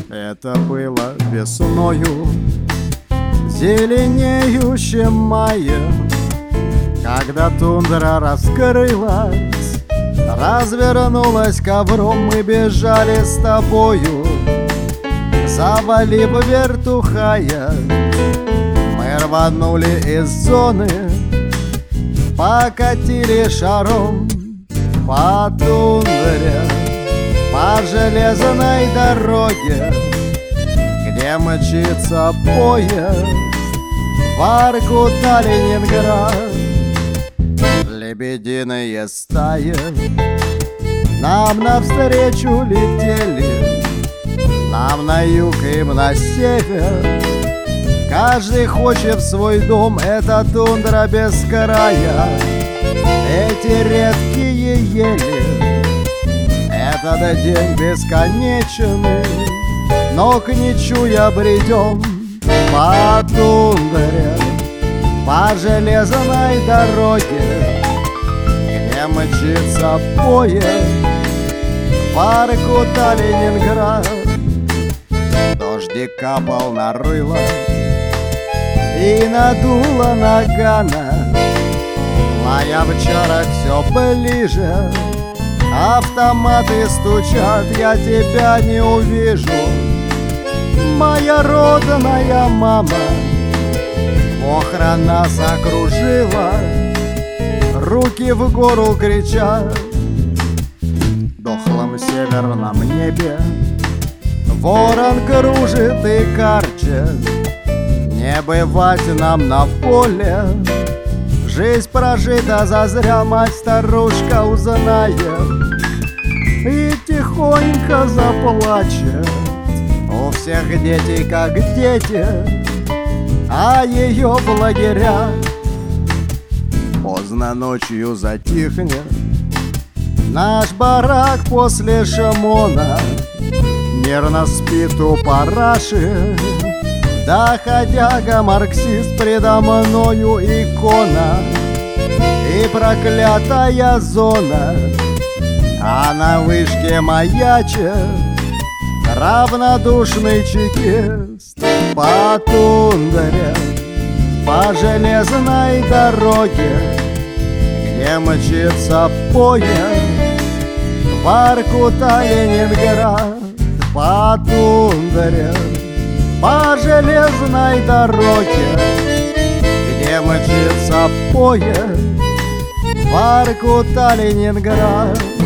Это было весною, зеленеющим маем, когда тундра раскрылась, развернулась ковром. Мы бежали с тобою, завалив вертухая. Мы рванули из зоны, покатили шаром по тундре, по железной дороге, где мчится поезд Воркута-Ленинград. Лебединые стаи нам навстречу летели, нам на юг, им на север. Каждый хочет в свой дом, эта тундра без края, эти редкие ели. Этот день бесконечный, но к ничуя бредем по тундре, по железной дороге, где мчится поезд Воркута-Ленинград. Дождик капал на рыло и надуло нагана, лая в чарах все ближе. Автоматы стучат, я тебя не увижу, моя родная мама. Охрана нас окружила, руки в гору кричат. В дохлом северном небе ворон кружит и карчет. Не бывать нам на поле, жизнь прожита зазря. Мать-старушка узнает и тихонько заплачет. У всех дети как дети, а ее в лагерях. Поздно ночью затихнет наш барак после шамона, мирно спит у параши. Доходяга марксист, предо мною икона и проклятая зона, а на вышке маячит равнодушный чекист. По тундре, по железной дороге, где мчится поезд Воркута-Ленинград. По тундре, по железной дороге, где мчится поезд Воркута-Ленинград.